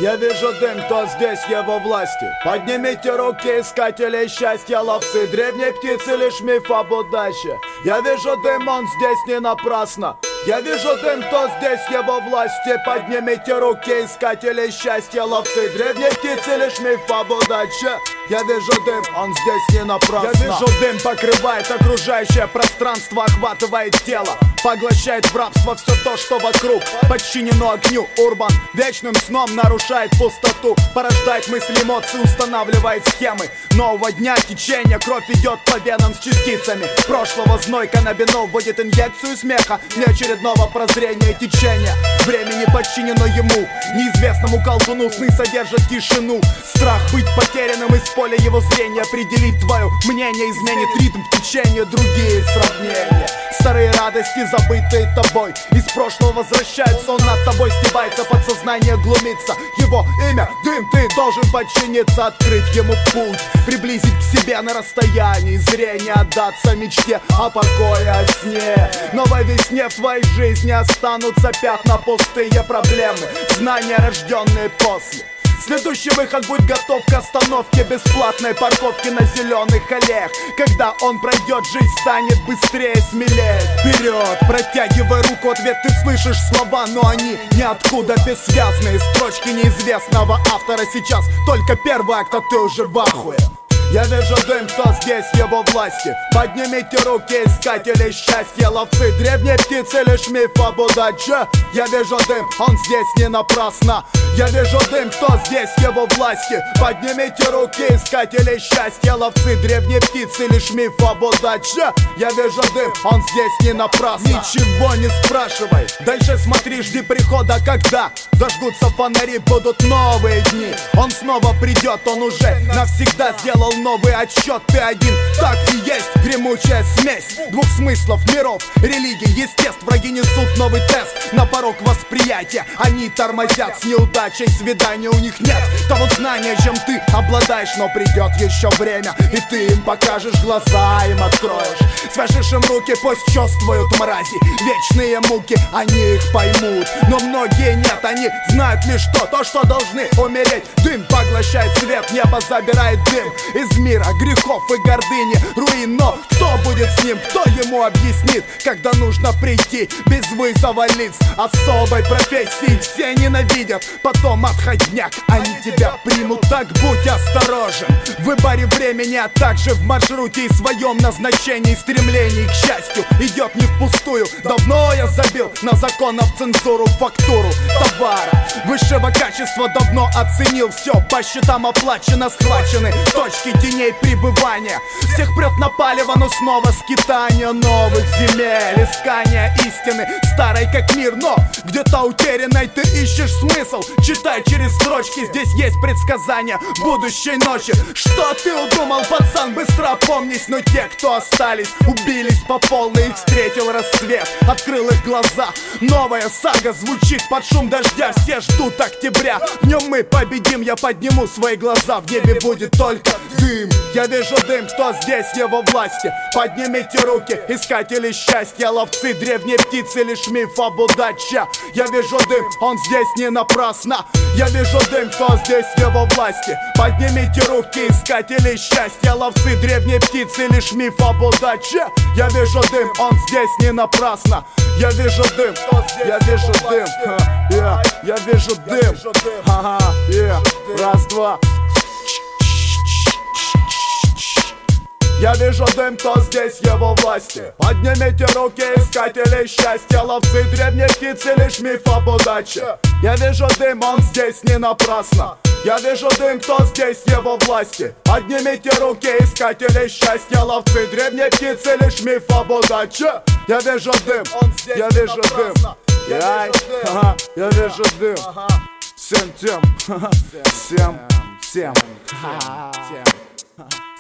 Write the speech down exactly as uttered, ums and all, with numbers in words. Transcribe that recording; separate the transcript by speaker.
Speaker 1: Я вижу дым, кто здесь его власти. Поднимите руки, искатели счастья, ловцы древней птицы, лишь миф об удаче. Я вижу дым, он здесь не напрасно. Я вижу дым, кто здесь его власти. Поднимите руки, искатели счастья, ловцы древней птицы, лишь миф об удаче. Я вижу дым, он здесь не напрасно. Я вижу дым, покрывает окружающее пространство, охватывает тело, поглощает в рабство все то, что вокруг. Подчинено огню, урбан вечным сном нарушает пустоту, порождает мысли, эмоции, устанавливает схемы нового дня, течение. Кровь идет по венам с частицами прошлого. Зной каннабинол вводит инъекцию смеха для очередного прозрения и течения. Времени подчинено ему, неизвестному колдуну. Сны содержат тишину, страх быть потерянным из поля его зрения. Определить твое мнение изменит ритм в течение. Другие сравнения, старые радости, забытые тобой, из прошлого возвращаются. Он над тобой стебается, подсознание глумится. Его имя дым, ты должен подчиниться, открыть ему путь, приблизить к себе на расстоянии зрения, отдаться мечте о покое, о сне. Новой весне в твоей жизни останутся пятна, пустые проблемы, знания, рожденные после. Следующий выход, будь готов к остановке, бесплатной парковки на зеленых аллеях. Когда он пройдет, жизнь станет быстрее, смелее. Вперед, протягивай руку, ответ ты слышишь слова, но они ниоткуда, бессвязные строчки неизвестного автора. Сейчас только первый акт, а ты уже в ахуе. Я вижу дым, кто здесь его власти. Поднимите руки, искатели счастья, ловцы древней птицы, лишь миф об удаче. Я вижу дым, он здесь не напрасно. Я вижу дым, кто здесь его власти. Поднимите руки, искатели счастья, ловцы древней птицы, лишь миф об удаче. Я вижу дым, он здесь не напрасно. Ничего не спрашивай, дальше смотри, жди прихода, когда зажгутся фонари, будут новые дни. Он снова придет, он уже навсегда сделал новый отсчет. Ты один, так и есть гремучая смесь двух смыслов, миров, религий, естеств. Враги несут новый тест на порог восприятия. Они тормозят с неудачей, свидания у них нет того знания, чем ты обладаешь. Но придет еще время, и ты им покажешь, глаза им откроешь. Свяжешь им руки, пусть чувствуют мрази вечные муки, они их поймут. Но многие нет, они знают лишь то, то, что должны умереть. Дым поглощает свет, небо забирает дым из мира грехов и гордыни, руин. Но кто будет с ним, кто ему объяснит, когда нужно прийти без вызова лиц особой профессии? Все ненавидят, потом отходняк, они тебя примут. Так будь осторожен в выборе времени, а также в маршруте и своем назначении. Стремлений к счастью идет не впустую. Давно я забил на законов цензуру, фактуру товара высшего качества давно оценил. Все по счетам оплачено, схвачены точки теней пребывания. Всех прет на палево, но снова скитание новых земель, искание истины старой как мир, но где-то утерянной ты ищешь смысл. Читай через строчки, здесь есть предсказания будущей ночи. Что ты удумал, пацан, быстро опомнись. Но те, кто остались, убились по полной. Их встретил рассвет, открыл их глаза. Новая сага звучит под шум дождя. Все ждут октября, в нем мы победим. Я подниму свои глаза, в небе будет только дым. Я вижу дым, кто здесь его власти. Поднимите руки, искатели счастья, ловцы древней птицы, лишь миф об удаче. Я вижу дым, он здесь не напрасно. Я вижу дым, кто здесь его власти. Поднимите руки, искатели счастья, ловцы древней птицы, лишь миф об удаче. Я вижу дым, он здесь не напрасно. Я вижу дым, я вижу дым, yeah, я вижу дым, ага, yeah. Раз, два. Я вижу дым, кто здесь его власти. Поднимите руки, искатели счастья, ловцы древней птицы, лишь миф об удаче. Я вижу дым, он здесь не напрасно. Я вижу дым, кто здесь его власти. Поднимите руки, искатели счастья, ловцы древней птицы, лишь миф об удаче. Я вижу дым, я вижу дым, я, ага, я вижу дым. Всем тем, всем, всем, всем.